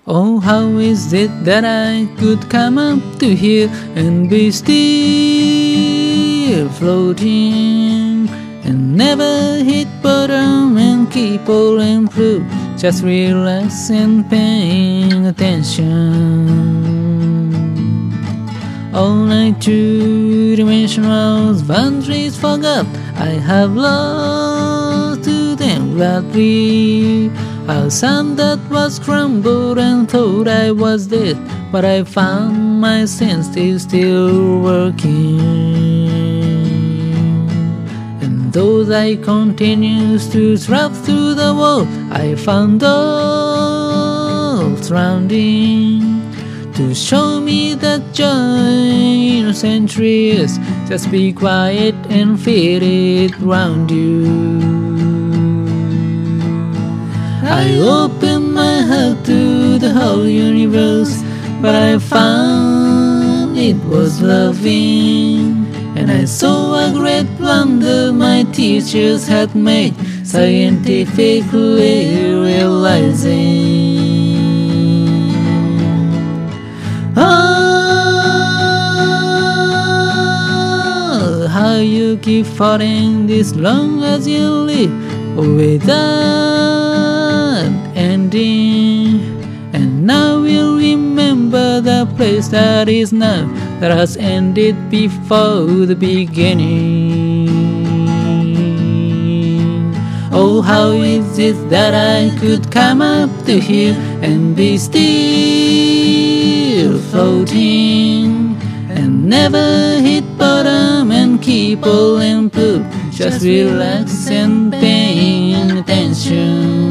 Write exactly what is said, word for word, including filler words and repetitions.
Oh, how is it that I could come up to here and be still floating and never hit bottom and keep all improved, just relax and paying attention. All night two-dimensional boundaries forgot, I have lost to them gladly. A sun that was crumbled and thought I was dead, but I found my senses still working. And though I continues to travel through the world, I found those surrounding to show me that joy innocent trees. Just be quiet and feel it round you. I opened my heart to the whole universe, but I found it was loving. And I saw a great blunder my teachers had made, scientifically realizing. Oh, how you keep falling this long as you live without ending. And now we'll remember the place that is now, that has ended before the beginning. Oh, how is it that I could come up to here and be still floating and never hit bottom and keep all improved, just relax and paying attention.